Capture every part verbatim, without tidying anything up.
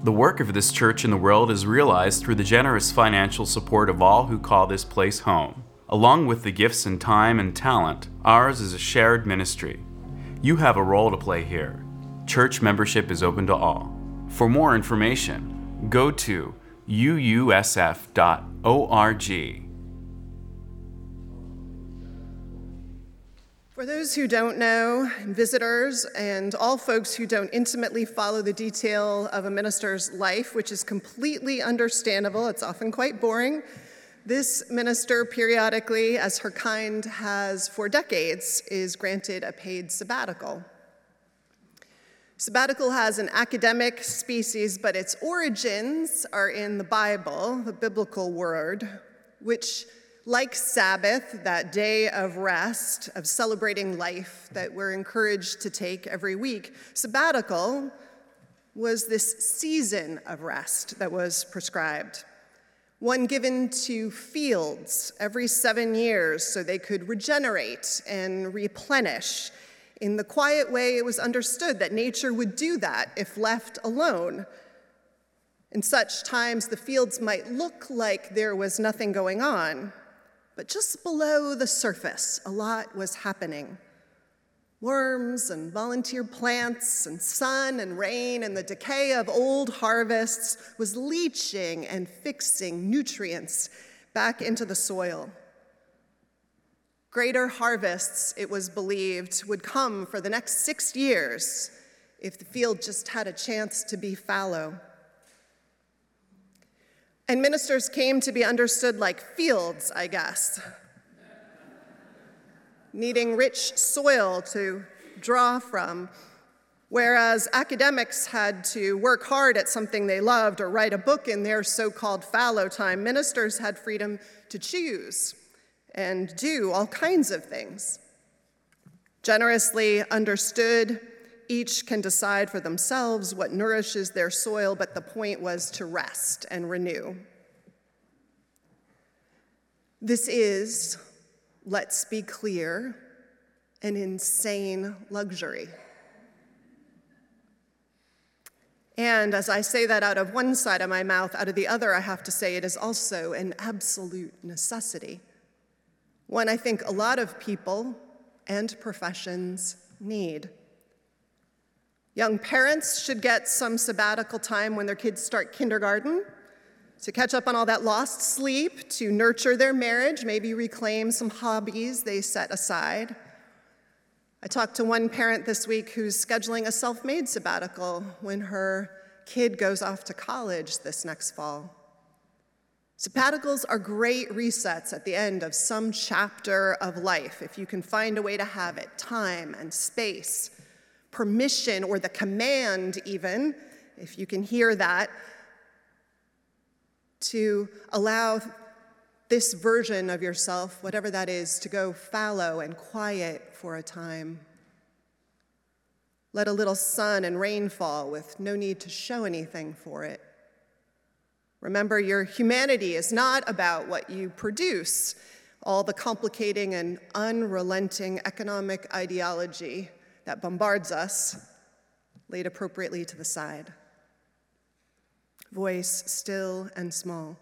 The work of this church in the world is realized through the generous financial support of all who call this place home. Along with the gifts and time and talent, ours is a shared ministry. You have a role to play here. Church membership is open to all. For more information, go to u u s f dot org. For those who don't know, visitors, and all folks who don't intimately follow the detail of a minister's life, which is completely understandable, it's often quite boring, this minister periodically, as her kind has for decades, is granted a paid sabbatical. Sabbatical has an academic species, but its origins are in the Bible, the biblical word, which, like Sabbath, that day of rest, of celebrating life that we're encouraged to take every week, sabbatical was this season of rest that was prescribed, one given to fields every seven years so they could regenerate and replenish. In the quiet way it was understood that nature would do that if left alone. In such times, the fields might look like there was nothing going on, but just below the surface, a lot was happening. Worms and volunteer plants and sun and rain and the decay of old harvests was leaching and fixing nutrients back into the soil. Greater harvests, it was believed, would come for the next six years if the field just had a chance to be fallow. And ministers came to be understood like fields, I guess, needing rich soil to draw from, whereas academics had to work hard at something they loved or write a book in their so-called fallow time. Ministers had freedom to choose and do all kinds of things. Generously understood, each can decide for themselves what nourishes their soil, but the point was to rest and renew. This is, let's be clear, an insane luxury. And as I say that out of one side of my mouth, out of the other, I have to say it is also an absolute necessity. One I think a lot of people and professions need. Young parents should get some sabbatical time when their kids start kindergarten to catch up on all that lost sleep, to nurture their marriage, maybe reclaim some hobbies they set aside. I talked to one parent this week who's scheduling a self-made sabbatical when her kid goes off to college this next fall. Sabbaticals are great resets at the end of some chapter of life, if you can find a way to have it, time and space, permission, or the command even, if you can hear that, to allow this version of yourself, whatever that is, to go fallow and quiet for a time. Let a little sun and rain fall with no need to show anything for it. Remember, your humanity is not about what you produce, all the complicating and unrelenting economic ideology that bombards us, laid appropriately to the side. Voice still and small.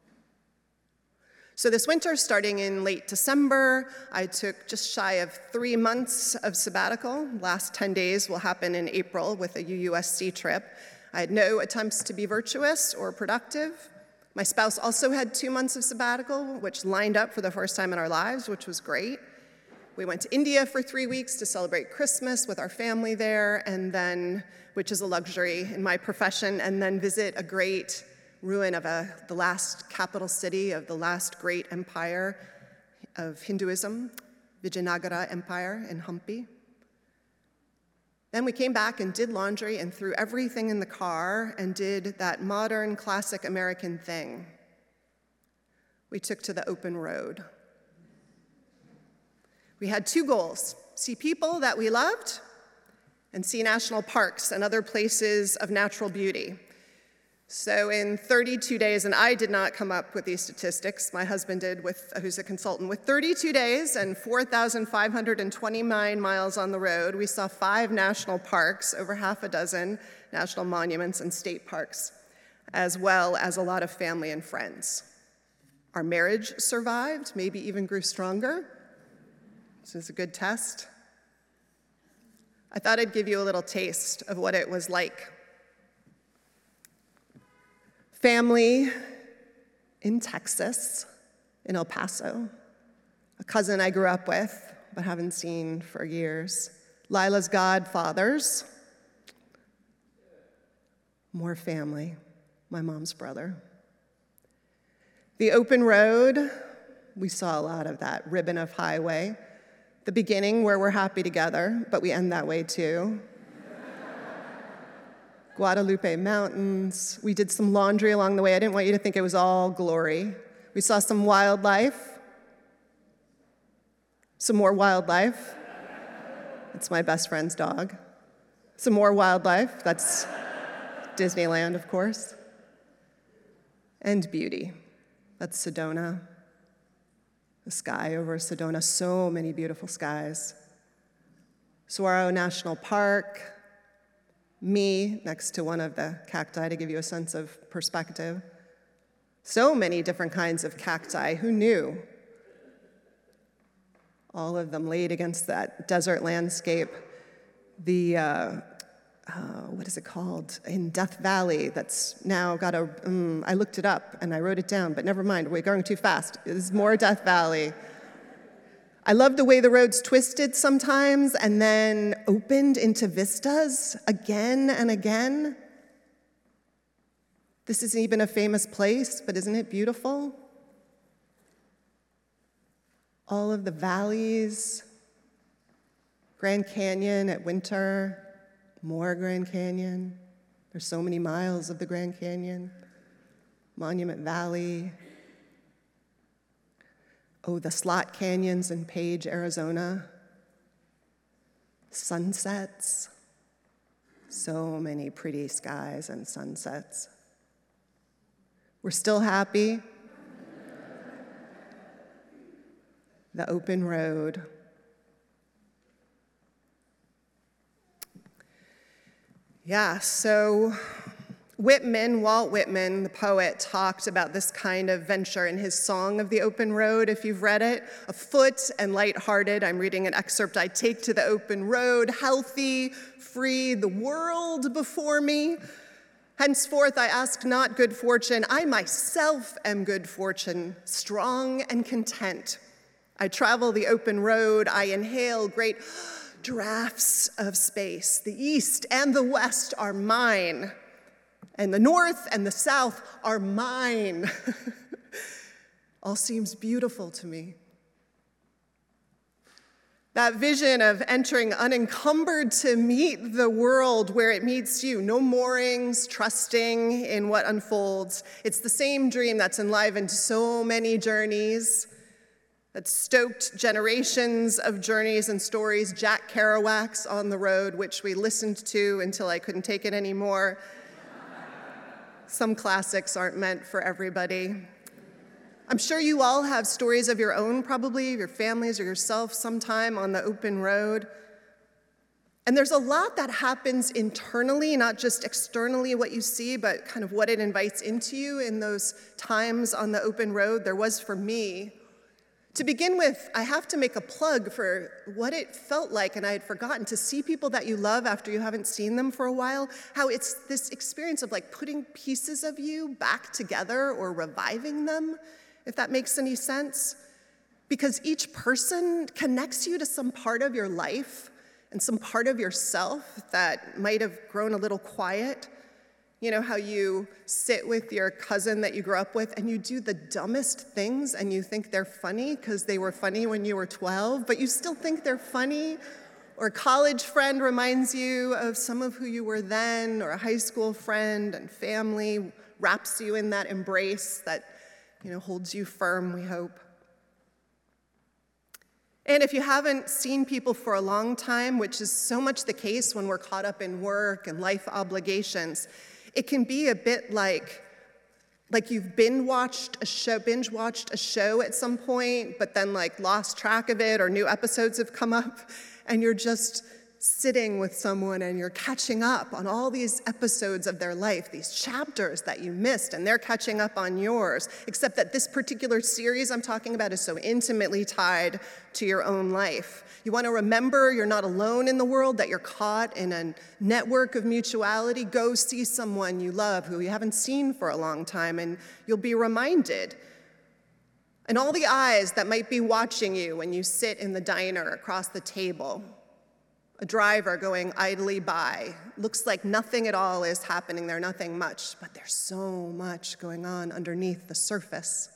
So this winter, starting in late December, I took just shy of three months of sabbatical. Last ten days will happen in April with a U U S C trip. I had no attempts to be virtuous or productive. My spouse also had two months of sabbatical, which lined up for the first time in our lives, which was great. We went to India for three weeks to celebrate Christmas with our family there, and then, which is a luxury in my profession, and then visit a great ruin of a, the last capital city of the last great empire of Hinduism, Vijayanagara Empire in Hampi. Then we came back and did laundry and threw everything in the car and did that modern, classic American thing. We took to the open road. We had two goals: see people that we loved and see national parks and other places of natural beauty. So in thirty-two days, and I did not come up with these statistics, my husband did, with, who's a consultant, with thirty-two days and four thousand five hundred twenty-nine miles on the road, we saw five national parks, over half a dozen national monuments and state parks, as well as a lot of family and friends. Our marriage survived, maybe even grew stronger. This is a good test. I thought I'd give you a little taste of what it was like. Family in Texas, in El Paso, a cousin I grew up with but haven't seen for years. Lila's godfathers, more family, my mom's brother. The open road, we saw a lot of that ribbon of highway. The beginning where we're happy together, but we end that way too. Guadalupe Mountains. We did some laundry along the way. I didn't want you to think it was all glory. We saw some wildlife. Some more wildlife. That's my best friend's dog. Some more wildlife. That's Disneyland, of course. And beauty. That's Sedona. The sky over Sedona. So many beautiful skies. Saguaro National Park. Me next to one of the cacti to give you a sense of perspective. So many different kinds of cacti. Who knew? All of them laid against that desert landscape. The, uh, uh, what is it called? In Death Valley, that's now got a, um, I looked it up and I wrote it down, but never mind, we're going too fast. There's more Death Valley. I love the way the roads twisted sometimes and then opened into vistas again and again. This isn't even a famous place, but isn't it beautiful? All of the valleys, Grand Canyon at winter, more Grand Canyon. There's so many miles of the Grand Canyon. Monument Valley. Oh, the slot canyons in Page, Arizona. Sunsets. So many pretty skies and sunsets. We're still happy. The open road. Yeah, so Whitman, Walt Whitman, the poet, talked about this kind of venture in his Song of the Open Road, if you've read it. Afoot and lighthearted, I'm reading an excerpt, I take to the open road, healthy, free, the world before me. Henceforth I ask not good fortune, I myself am good fortune, strong and content. I travel the open road, I inhale great draughts of space. The east and the west are mine. And the north and the south are mine. All seems beautiful to me. That vision of entering unencumbered to meet the world where it meets you. No moorings, trusting in what unfolds. It's the same dream that's enlivened so many journeys, that stoked generations of journeys and stories. Jack Kerouac's On the Road, which we listened to until I couldn't take it anymore. Some classics aren't meant for everybody. I'm sure you all have stories of your own, probably, your families or yourself sometime on the open road. And there's a lot that happens internally, not just externally what you see, but kind of what it invites into you in those times on the open road. There was for me. To begin with, I have to make a plug for what it felt like, and I had forgotten, to see people that you love after you haven't seen them for a while, how it's this experience of like putting pieces of you back together or reviving them, if that makes any sense. Because each person connects you to some part of your life and some part of yourself that might have grown a little quiet. You know how you sit with your cousin that you grew up with and you do the dumbest things and you think they're funny because they were funny when you were twelve, but you still think they're funny? Or a college friend reminds you of some of who you were then, or a high school friend and family wraps you in that embrace that, you know, holds you firm, we hope. And if you haven't seen people for a long time, which is so much the case when we're caught up in work and life obligations, It can be a bit like, like you've binge watched a show, binge watched a show at some point, but then like lost track of it or new episodes have come up, and you're just sitting with someone and you're catching up on all these episodes of their life, these chapters that you missed, and they're catching up on yours, except that this particular series I'm talking about is so intimately tied to your own life. You want to remember you're not alone in the world, that you're caught in a network of mutuality. Go see someone you love who you haven't seen for a long time, and you'll be reminded. And all the eyes that might be watching you when you sit in the diner across the table, a driver going idly by. Looks like nothing at all is happening there, nothing much, but there's so much going on underneath the surface.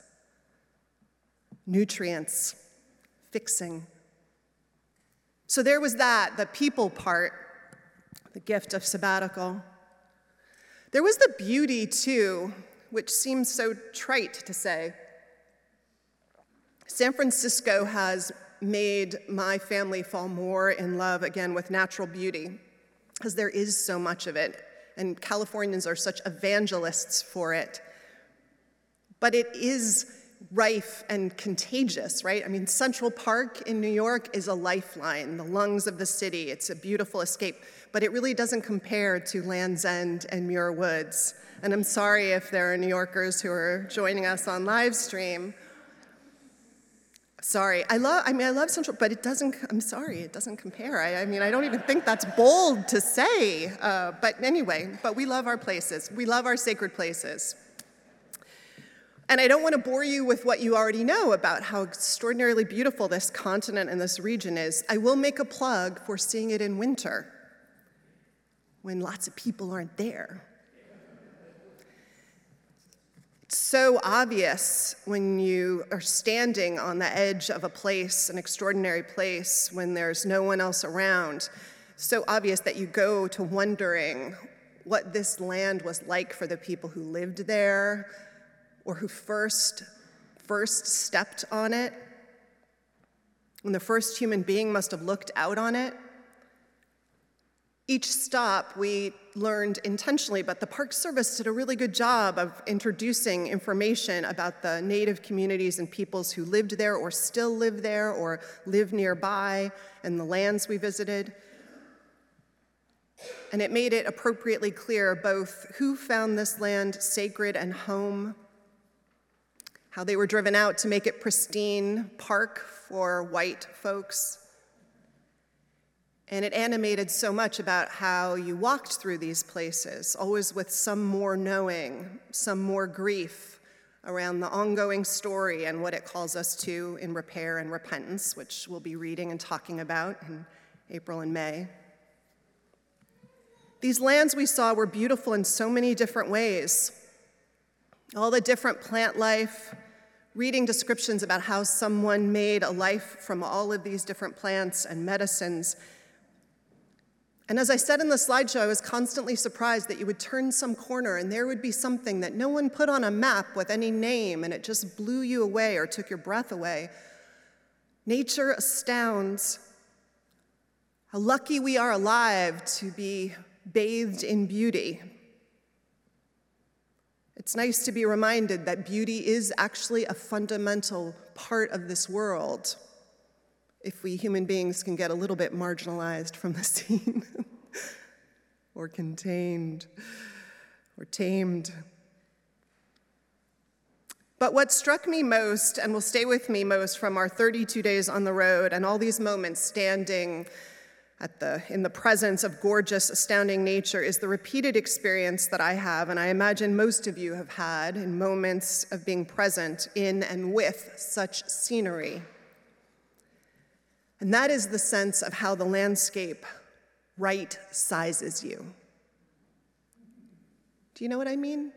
Nutrients, fixing. So there was that, the people part, the gift of sabbatical. There was the beauty too, which seems so trite to say. San Francisco has made my family fall more in love again with natural beauty, because there is so much of it, and Californians are such evangelists for it. But it is rife and contagious, right? I mean, Central Park in New York is a lifeline, the lungs of the city. It's a beautiful escape, but it really doesn't compare to Land's End and Muir Woods. And I'm sorry if there are New Yorkers who are joining us on live stream. Sorry, I love, I mean, I love Central, but it doesn't, I'm sorry, it doesn't compare. I, I mean, I don't even think that's bold to say, uh, but anyway, but we love our places. We love our sacred places. And I don't want to bore you with what you already know about how extraordinarily beautiful this continent and this region is. I will make a plug for seeing it in winter, when lots of people aren't there. So obvious when you are standing on the edge of a place, an extraordinary place, when there's no one else around. So obvious that you go to wondering what this land was like for the people who lived there or who first, first stepped on it. When the first human being must have looked out on it. Each stop we learned intentionally, but the Park Service did a really good job of introducing information about the native communities and peoples who lived there or still live there or live nearby and the lands we visited. And it made it appropriately clear both who found this land sacred and home, how they were driven out to make it pristine park for white folks. And it animated so much about how you walked through these places, always with some more knowing, some more grief around the ongoing story and what it calls us to in repair and repentance, which we'll be reading and talking about in April and May. These lands we saw were beautiful in so many different ways. All the different plant life, reading descriptions about how someone made a life from all of these different plants and medicines. And as I said in the slideshow, I was constantly surprised that you would turn some corner and there would be something that no one put on a map with any name, and it just blew you away or took your breath away. Nature astounds. How lucky we are alive to be bathed in beauty. It's nice to be reminded that beauty is actually a fundamental part of this world, if we human beings can get a little bit marginalized from the scene, or contained, or tamed. But what struck me most, and will stay with me most from our thirty-two days on the road and all these moments standing at the, in the presence of gorgeous, astounding nature, is the repeated experience that I have, and I imagine most of you have had, in moments of being present in and with such scenery. And that is the sense of how the landscape right sizes you. Do you know what I mean?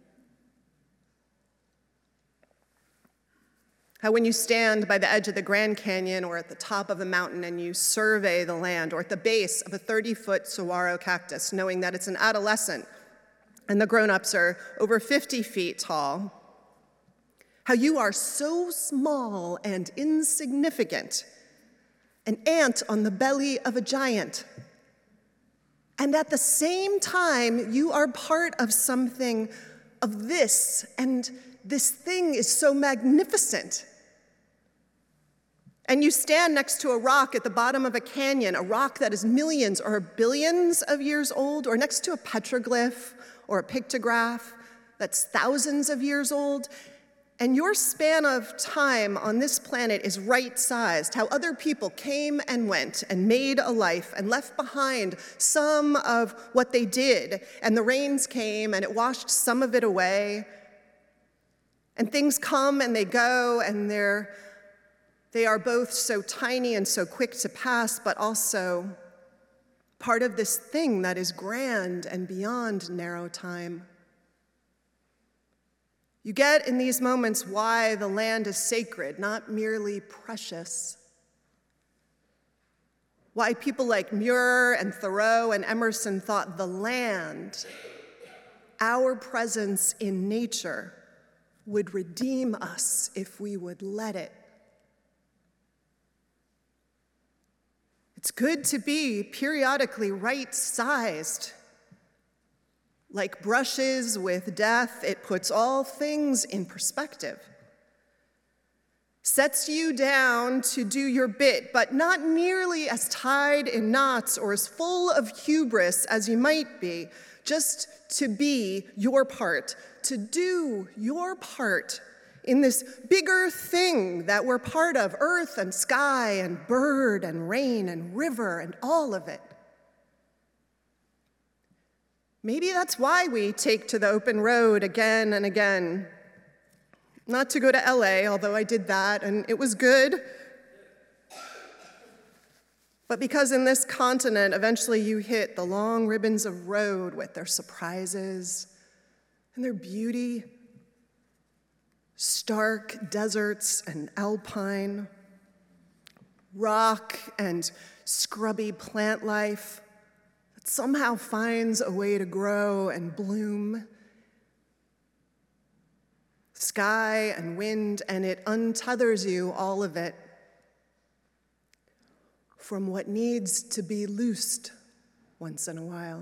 How when you stand by the edge of the Grand Canyon or at the top of a mountain and you survey the land, or at the base of a thirty-foot saguaro cactus, knowing that it's an adolescent and the grown-ups are over fifty feet tall, how you are so small and insignificant, an ant on the belly of a giant, And at the same time, you are part of something of this, and this thing is so magnificent. And you stand next to a rock at the bottom of a canyon, a rock that is millions or billions of years old, or next to a petroglyph or a pictograph that's thousands of years old. And your span of time on this planet is right-sized, how other people came and went and made a life and left behind some of what they did, and the rains came and it washed some of it away. And things come and they go, and they're, they are both so tiny and so quick to pass, but also part of this thing that is grand and beyond narrow time. You get in these moments why the land is sacred, not merely precious. Why people like Muir and Thoreau and Emerson thought the land, our presence in nature, would redeem us if we would let it. It's good to be periodically right-sized. Like brushes with death, it puts all things in perspective. Sets you down to do your bit, but not nearly as tied in knots or as full of hubris as you might be, just to be your part, to do your part in this bigger thing that we're part of, earth and sky and bird and rain and river and all of it. Maybe that's why we take to the open road again and again. Not to go to L A, although I did that, and it was good. But because in this continent, eventually you hit the long ribbons of road with their surprises and their beauty, stark deserts and alpine, rock and scrubby plant life, somehow finds a way to grow and bloom. Sky and wind, and it untethers you, all of it, from what needs to be loosed once in a while.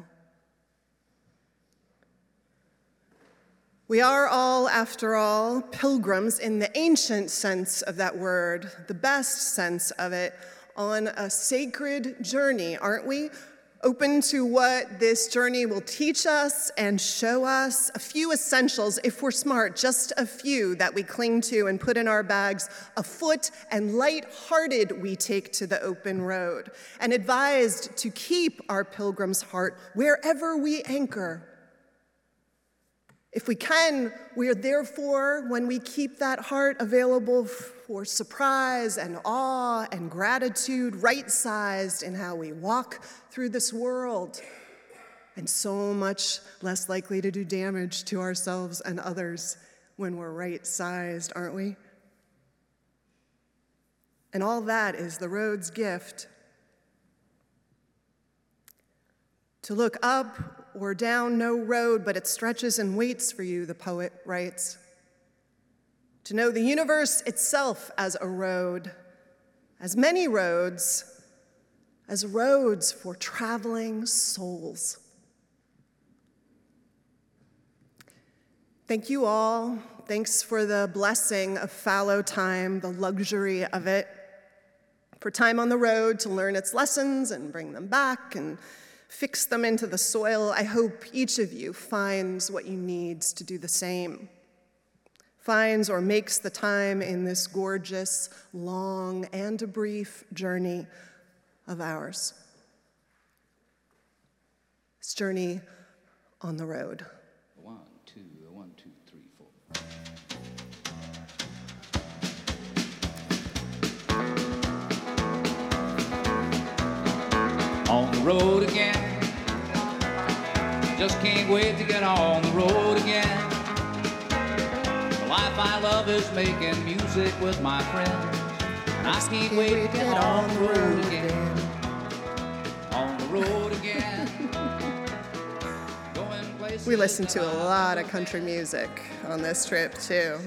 We are all, after all, pilgrims in the ancient sense of that word, the best sense of it, on a sacred journey, aren't we? Open to what this journey will teach us and show us. A few essentials, if we're smart, just a few that we cling to and put in our bags. Afoot and light-hearted we take to the open road, and advised to keep our pilgrim's heart wherever we anchor. If we can, we are therefore, when we keep that heart available for surprise and awe and gratitude, right-sized in how we walk through this world, and so much less likely to do damage to ourselves and others when we're right-sized, aren't we? And all that is the road's gift. To look up or down no road, but it stretches and waits for you, the poet writes. To know the universe itself as a road, as many roads, as roads for traveling souls. Thank you all. Thanks for the blessing of fallow time, the luxury of it, for time on the road to learn its lessons and bring them back and fix them into the soil. I hope each of you finds what you needs to do the same. Finds or makes the time in this gorgeous, long, and brief journey of ours. This journey on the road. One, two, one, two, three, four. On the road again. Just can't wait to get on the road again. The life I love is making music with my friends. And I can't wait to get on the road again. On the road again. Going places We listened to a lot of country music on this trip, too.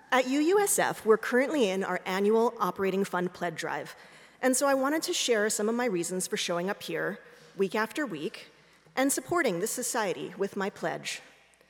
At U U S F, we're currently in our annual Operating Fund Pledge Drive, and so I wanted to share some of my reasons for showing up here week after week and supporting this society with my pledge.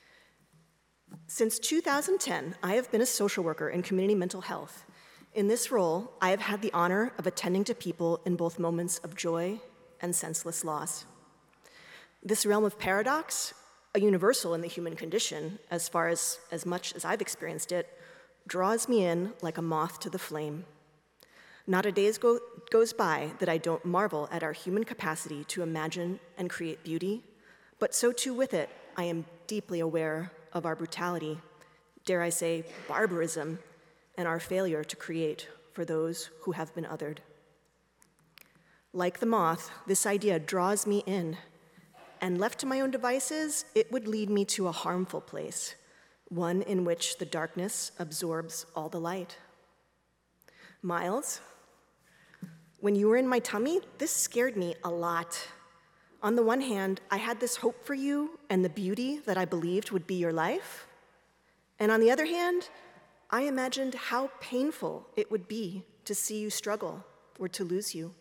Since two thousand ten, I have been a social worker in community mental health. In this role, I have had the honor of attending to people in both moments of joy and senseless loss. This realm of paradox, a universal in the human condition, as far as as much as I've experienced it, draws me in like a moth to the flame. Not a day go, goes by that I don't marvel at our human capacity to imagine and create beauty, but so too with it, I am deeply aware of our brutality, dare I say, barbarism, and our failure to create for those who have been othered. Like the moth, this idea draws me in, and left to my own devices, it would lead me to a harmful place, one in which the darkness absorbs all the light. Miles, when you were in my tummy, this scared me a lot. On the one hand, I had this hope for you and the beauty that I believed would be your life. And on the other hand, I imagined how painful it would be to see you struggle or to lose you.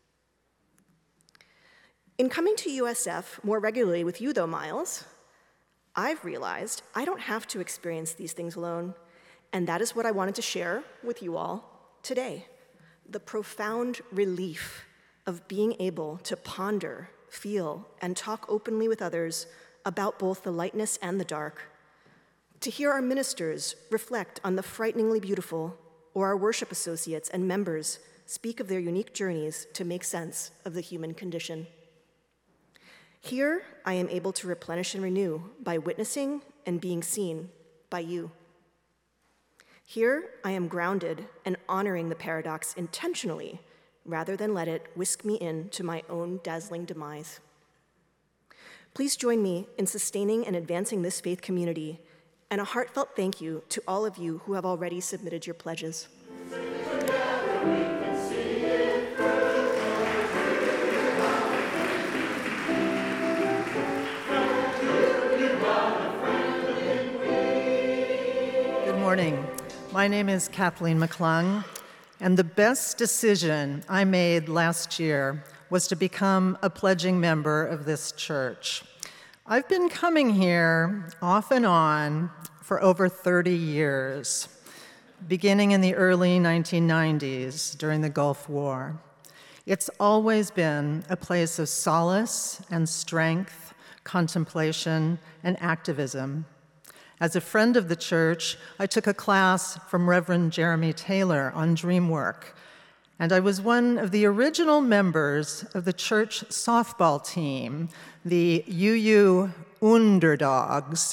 In coming to U S F more regularly with you, though, Miles, I've realized I don't have to experience these things alone, and that is what I wanted to share with you all today. The profound relief of being able to ponder, feel, and talk openly with others about both the lightness and the dark. To hear our ministers reflect on the frighteningly beautiful, or our worship associates and members speak of their unique journeys to make sense of the human condition. Here, I am able to replenish and renew by witnessing and being seen by you. Here, I am grounded and honoring the paradox intentionally, rather than let it whisk me into my own dazzling demise. Please join me in sustaining and advancing this faith community, and a heartfelt thank you to all of you who have already submitted your pledges. Good morning. My name is Kathleen McClung, and the best decision I made last year was to become a pledging member of this church. I've been coming here off and on for over thirty years, beginning in the early nineteen nineties during the Gulf War. It's always been a place of solace and strength, contemplation, and activism. As a friend of the church, I took a class from Reverend Jeremy Taylor on dream work, and I was one of the original members of the church softball team, the U U Underdogs.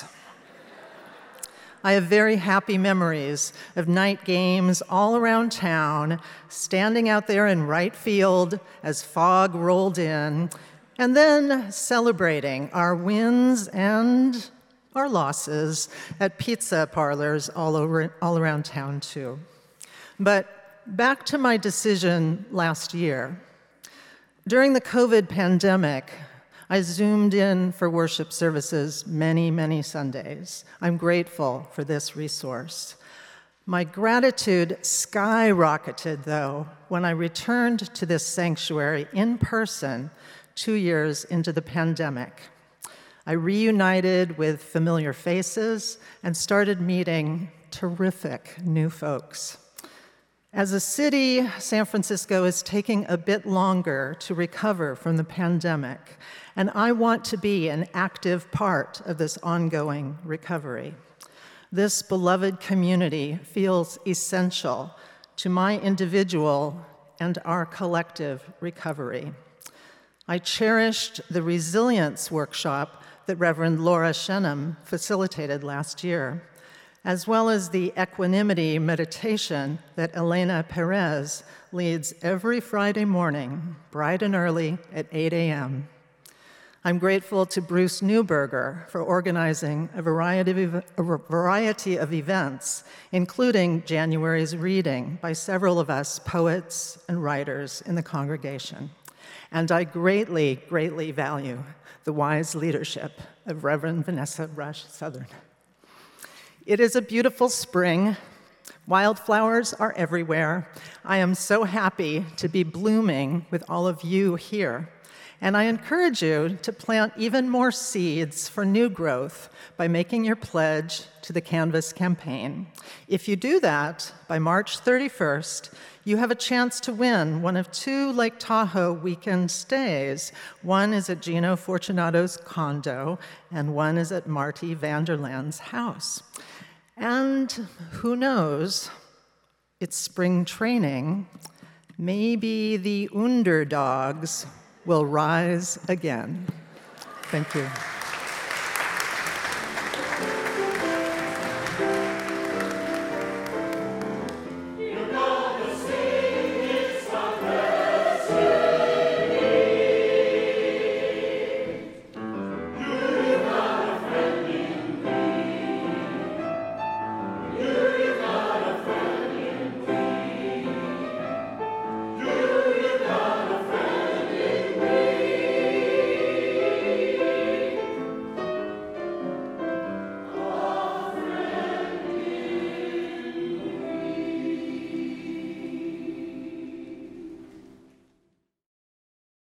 I have very happy memories of night games all around town, standing out there in right field as fog rolled in, and then celebrating our wins and our losses at pizza parlors all over, all around town too. But back to my decision last year. During the COVID pandemic, I zoomed in for worship services many, many Sundays. I'm grateful for this resource. My gratitude skyrocketed, though, when I returned to this sanctuary in person two years into the pandemic. I reunited with familiar faces and started meeting terrific new folks. As a city, San Francisco is taking a bit longer to recover from the pandemic, and I want to be an active part of this ongoing recovery. This beloved community feels essential to my individual and our collective recovery. I cherished the resilience workshop that Reverend Laura Shenham facilitated last year, as well as the equanimity meditation that Elena Perez leads every Friday morning, bright and early at eight a.m. I'm grateful to Bruce Newberger for organizing a variety of, a variety of events, including January's reading by several of us poets and writers in the congregation. And I greatly, greatly value the wise leadership of Reverend Vanessa Rush Southern. It is a beautiful spring, Wildflowers are everywhere. I am so happy to be blooming with all of you here. And I encourage you to plant even more seeds for new growth by making your pledge to the Canvas campaign. If you do that, by March thirty-first, you have a chance to win one of two Lake Tahoe weekend stays. One is at Gino Fortunato's condo, and one is at Marty Vanderland's house. And who knows, it's spring training. Maybe the underdogs will rise again. Thank you.